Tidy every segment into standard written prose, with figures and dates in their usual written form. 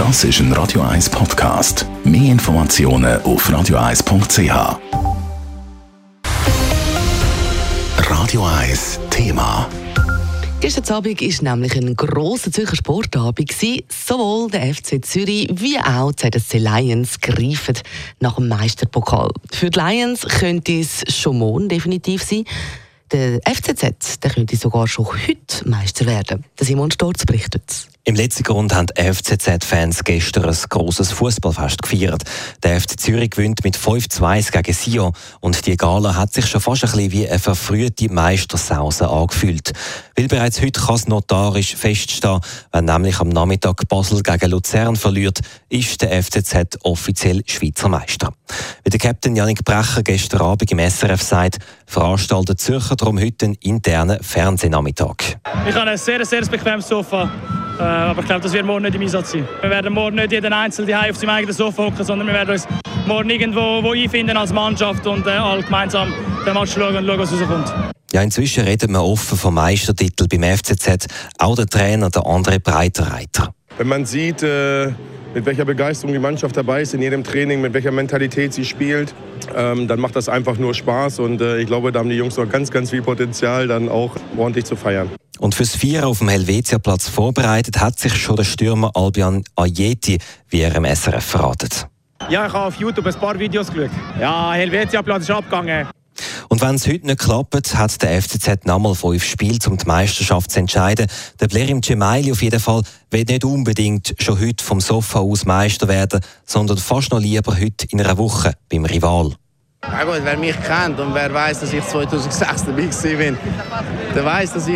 Das ist ein Radio 1 Podcast. Mehr Informationen auf radio1.ch. Radio 1 Thema. Gestern Abend war nämlich ein grosser Zürcher Sportabend. Sowohl der FC Zürich wie auch die ZSC Lions greifen nach dem Meisterpokal. Für die Lions könnte es schon morgen definitiv sein. Der FCZ könnte sogar schon heute Meister werden. Simon Storz berichtet. Im letzten Grund haben die FCZ-Fans gestern ein grosses Fußballfest gefeiert. Der FC Zürich gewinnt mit 5:2 gegen Sion und die Gala hat sich schon fast ein bisschen wie eine verfrühte Meistersause angefühlt. Weil bereits heute kann es notarisch feststehen, wenn nämlich am Nachmittag Basel gegen Luzern verliert, ist der FCZ offiziell Schweizer Meister. Wie der Captain Jannik Brecher gestern Abend im SRF sagt, veranstaltet Zürcher darum heute einen internen Fernsehnachmittag. Ich habe ein sehr bequemes Sofa. Aber ich glaube, das wird morgen nicht im Einsatz sein. Wir werden morgen nicht jeden Einzelnen auf seinem eigenen Sofa hocken, sondern wir werden uns morgen irgendwo einfinden als Mannschaft und alle gemeinsam den Match schauen und schauen, was rauskommt. Ja, inzwischen redet man offen vom Meistertitel beim FCZ. Auch der Trainer, der André Breitenreiter. Wenn man sieht, mit welcher Begeisterung die Mannschaft dabei ist in jedem Training, mit welcher Mentalität sie spielt, dann macht das einfach nur Spaß. Und ich glaube, da haben die Jungs noch ganz viel Potenzial, dann auch ordentlich zu feiern. Und fürs Feiern auf dem Helvetia-Platz vorbereitet hat sich schon der Stürmer Albion Ajeti, wie er im SRF verratet. Ja, ich habe auf YouTube ein paar Videos geschaut. Ja, Helvetia-Platz ist abgegangen. Und wenn es heute nicht klappt, hat der FCZ nochmal 5 Spiele, um die Meisterschaft zu entscheiden. Der Blerim Cemaili auf jeden Fall will nicht unbedingt schon heute vom Sofa aus Meister werden, sondern fast noch lieber heute in einer Woche beim Rival. Ja gut, wer mich kennt und wer weiß, dass ich 2006 dabei bin, der weiß, dass ich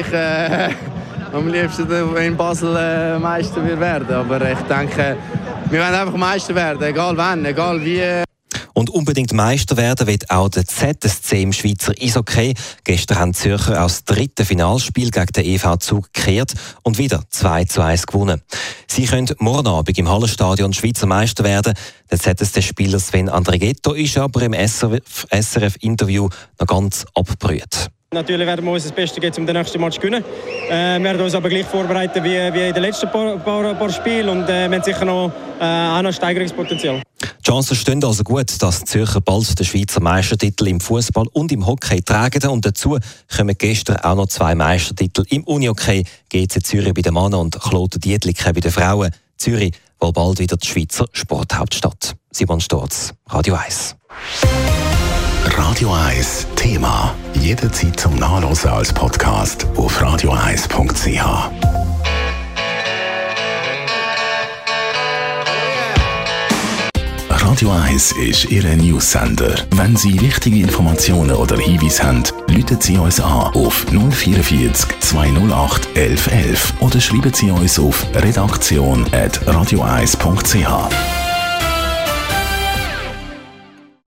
am liebsten in Basel Meister werden. Aber ich denke, wir werden einfach Meister werden, egal wann, egal wie. Und unbedingt Meister werden wird auch der ZSC im Schweizer Eishockey. Gestern haben die Zürcher auch das 3. Finalspiel gegen den EV Zug gekehrt und wieder 2:1 gewonnen. Sie können morgen Abend im Hallenstadion Schweizer Meister werden. Der ZSC-Spieler Sven Andrighetto ist aber im SRF-Interview noch ganz abgebrüht. Natürlich werden wir uns das Beste geben, um den nächsten Match zu gewinnen. Wir werden uns aber gleich vorbereiten wie in den letzten paar Spielen und wir haben sicher noch Steigerungspotenzial. Die Chancen stehen also gut, dass die Zürcher bald den Schweizer Meistertitel im Fußball und im Hockey tragen. Und dazu kommen gestern auch noch 2 Meistertitel im Unihockey. GC Zürich bei den Männern und Kloten Dietliken bei den Frauen. Zürich wohl bald wieder die Schweizer Sporthauptstadt. Simon Storz, Radio 1. Radio 1 Thema. Jederzeit zum Nachlesen als Podcast auf radio1.ch. Radio 1 ist Ihr News-Sender. Wenn Sie wichtige Informationen oder Hinweise haben, rufen Sie uns an auf 044 208 1111 oder schreiben Sie uns auf redaktion@radio1.ch.